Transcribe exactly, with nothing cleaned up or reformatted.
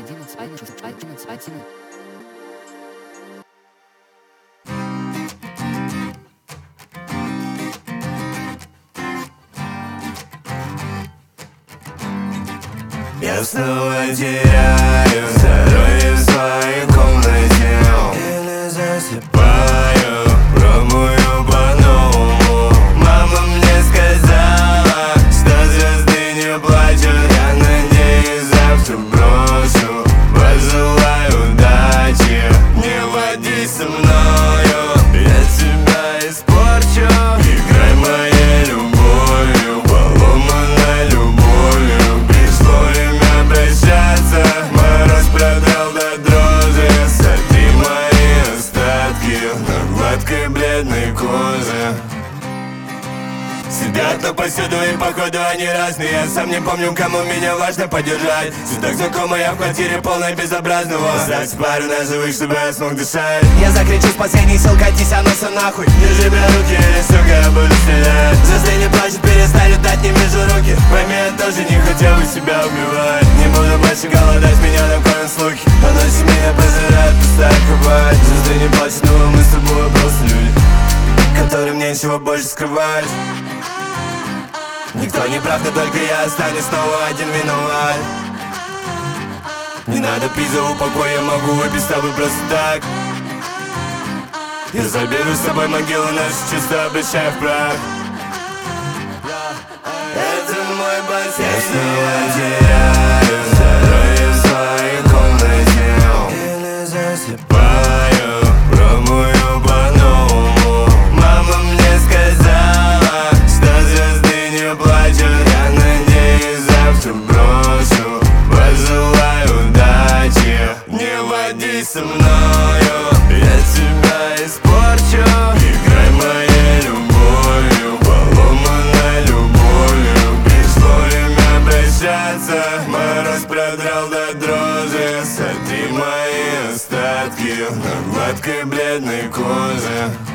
одиннадцать, одиннадцать, одиннадцать, одиннадцать. Я снова теряю здоровье в своей комнате. Еле засыпаю, пробую по-новому. Мама мне сказала, что звезды не плачут. Я надеюсь, завтра брошу. Пожелаю удачи, не води со мною, я тебя испорчу. Играй моей любовью, поломанной любовью. Пришло время прощаться, мороз продрал до дрожи. Сотри мои остатки на гладкой бледной коже. Сидят на повсюду и походу они разные. Я сам не помню, кому меня важно поддержать. Все так знакомо, я в квартире полной безобразного. Оставьте пару на живых, чтобы я смог дышать. Я закричу с последних сил, катись, а носа нахуй. Держи меня руки, или сука, я буду стрелять. Звезды не плачут, перестали летать, не вижу руки. Пойми, я тоже не хотел бы себя убивать. Не буду больше голодать, меня накроют слухи. А ночью меня пожирает пустая кровать. Звезды не плачут, но мы с тобой просто люди, которым нечего больше скрывать. Никто не прав, но только я останусь снова один виноват. Не надо пить за упокой, я могу выпить с тобой просто так. Я заберу с собой могилу, наши чувства обращая в прах. Это мой бассейн. Я снова теряю здоровье в своей комнате. Еле засыпаю, пробую по-новому. Мама мне сказала, что звезды не плачут. Я надеюсь, завтра брошу. Пожелаю удачи, не води со мною, я тебя испорчу. Играй моей любовью, поломанной любовью. Пришло время прощаться, мороз продрал до дрожи. Сотри мои остатки на гладкой бледной коже.